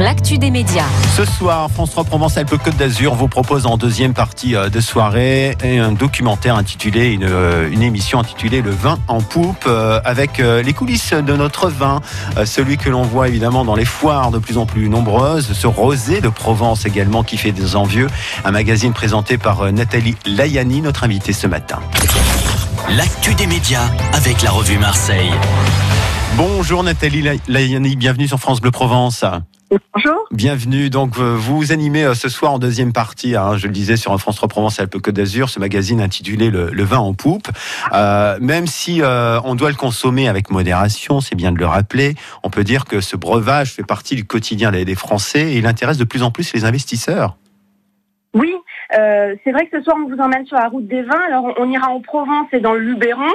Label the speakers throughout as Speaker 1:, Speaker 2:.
Speaker 1: l'actu des médias.
Speaker 2: Ce soir, France 3 Provence-Alpes-Côte d'Azur vous propose en deuxième partie de soirée un documentaire intitulé, une émission intitulée Le vin en poupe, avec les coulisses de notre vin, celui que l'on voit évidemment dans les foires de plus en plus nombreuses, ce rosé de Provence également qui fait des envieux, un magazine présenté par Nathalie Layani, notre invitée ce matin.
Speaker 3: L'actu des médias avec la revue Marseille.
Speaker 2: Bonjour Nathalie Layani, bienvenue sur France Bleu Provence.
Speaker 4: Bonjour.
Speaker 2: Bienvenue, donc vous animez ce soir en deuxième partie, je le disais, sur France 3 Provence-Alpes-Côte d'Azur, ce magazine intitulé le vin en poupe. Même si on doit le consommer avec modération, c'est bien de le rappeler, on peut dire que ce breuvage fait partie du quotidien des Français et il intéresse de plus en plus les investisseurs.
Speaker 4: Oui, c'est vrai que ce soir on vous emmène sur la route des vins. Alors on ira en Provence et dans le Luberon.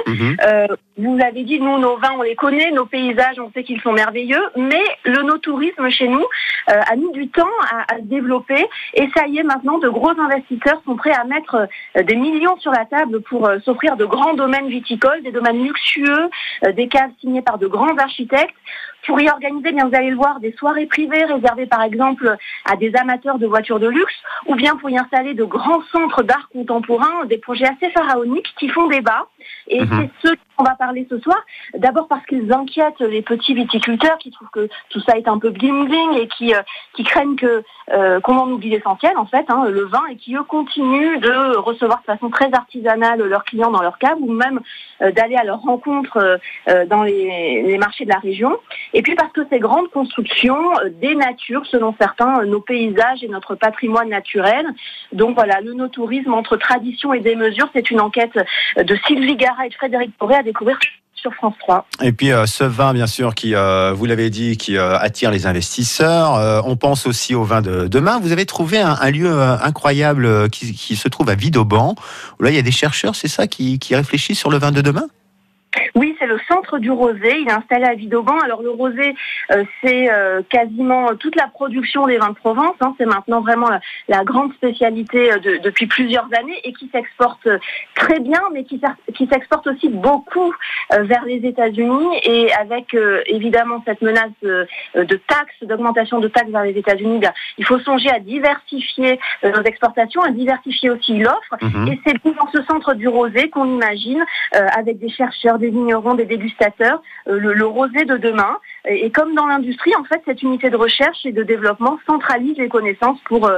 Speaker 4: Vous avez dit, nous nos vins on les connaît, nos paysages on sait qu'ils sont merveilleux, mais le no-tourisme chez nous a mis du temps à se développer et ça y est maintenant, de gros investisseurs sont prêts à mettre des millions sur la table pour s'offrir de grands domaines viticoles, des domaines luxueux, des caves signées par de grands architectes. Pour y organiser, bien vous allez le voir, des soirées privées réservées par exemple à des amateurs de voitures de luxe, ou bien pour y installer de grands centres d'art contemporain, des projets assez pharaoniques qui font débat. Et c'est ceux qu'on va parler ce soir. D'abord parce qu'ils inquiètent les petits viticulteurs qui trouvent que tout ça est un peu bling bling et qui craignent qu'on en oublie l'essentiel en fait, le vin, et qui eux continuent de recevoir de façon très artisanale leurs clients dans leur cave ou même d'aller à leur rencontre dans les marchés de la région. Et puis parce que ces grandes constructions dénaturent, selon certains, nos paysages et notre patrimoine naturel. Donc voilà, le no-tourisme entre tradition et démesure, c'est une enquête de Sylvie Garat et de Frédéric Poré à découvrir sur France 3.
Speaker 2: Et puis ce vin, bien sûr, qui, vous l'avez dit, qui attire les investisseurs. On pense aussi au vin de demain. Vous avez trouvé un lieu incroyable qui se trouve à Vidauban. Là, il y a des chercheurs, c'est ça, qui réfléchissent sur le vin de demain ?
Speaker 4: Oui, c'est le centre du rosé. Il est installé à Vidauban. Alors le rosé, c'est quasiment toute la production des vins de Provence. C'est maintenant vraiment la grande spécialité depuis plusieurs années et qui s'exporte très bien, mais qui s'exporte aussi beaucoup vers les États-Unis. Et avec évidemment cette menace de taxes, d'augmentation de taxes vers les États-Unis, il faut songer à diversifier nos exportations, à diversifier aussi l'offre. Et c'est dans ce centre du rosé qu'on imagine, avec des chercheurs, des vignerons, des dégustateurs, le rosé de demain. Et comme dans l'industrie, en fait, cette unité de recherche et de développement centralise les connaissances pour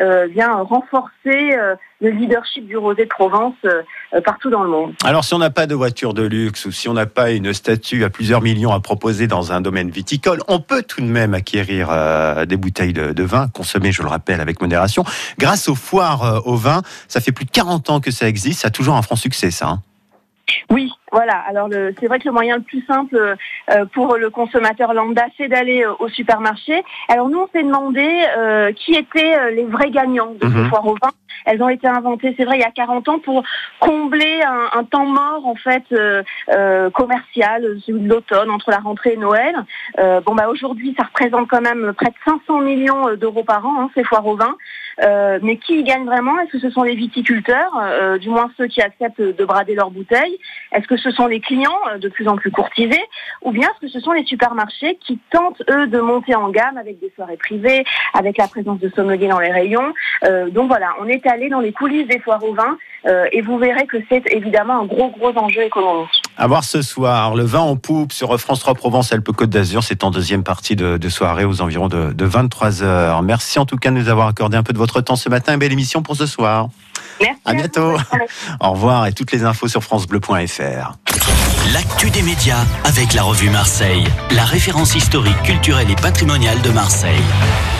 Speaker 4: renforcer le leadership du rosé de Provence partout dans le monde.
Speaker 2: Alors, si on n'a pas de voiture de luxe ou si on n'a pas une statue à plusieurs millions à proposer dans un domaine viticole, on peut tout de même acquérir des bouteilles de vin, consommées, je le rappelle, avec modération. Grâce aux foires au vin, ça fait plus de 40 ans que ça existe, ça a toujours un franc succès, ça.
Speaker 4: Oui, voilà. Alors c'est vrai que le moyen le plus simple pour le consommateur lambda, c'est d'aller au supermarché. Alors nous, on s'est demandé qui étaient les vrais gagnants de ces foires au vin. Elles ont été inventées, c'est vrai, il y a 40 ans pour combler un temps mort en fait commercial, celui de l'automne entre la rentrée et Noël. Aujourd'hui, ça représente quand même près de 500 millions d'euros par an, ces foires au vin. Mais qui y gagne vraiment? Est-ce que ce sont les viticulteurs, du moins ceux qui acceptent de brader leurs bouteilles? Est-ce que ce sont les clients, de plus en plus courtisés? Ou bien est-ce que ce sont les supermarchés qui tentent, eux, de monter en gamme avec des soirées privées, avec la présence de sommeliers dans les rayons? Donc voilà, on est allé dans les coulisses des foires au vin et vous verrez que c'est évidemment un gros enjeu économique.
Speaker 2: À voir ce soir, le vin en poupe sur France 3 Provence-Alpes-Côte d'Azur, c'est en deuxième partie de soirée aux environs de 23h. Merci en tout cas de nous avoir accordé un peu de votre temps ce matin. Belle émission pour ce soir.
Speaker 4: Merci.
Speaker 2: À bientôt. Au revoir et toutes les infos sur francebleu.fr.
Speaker 3: L'actu des médias avec la revue Marseille, la référence historique, culturelle et patrimoniale de Marseille.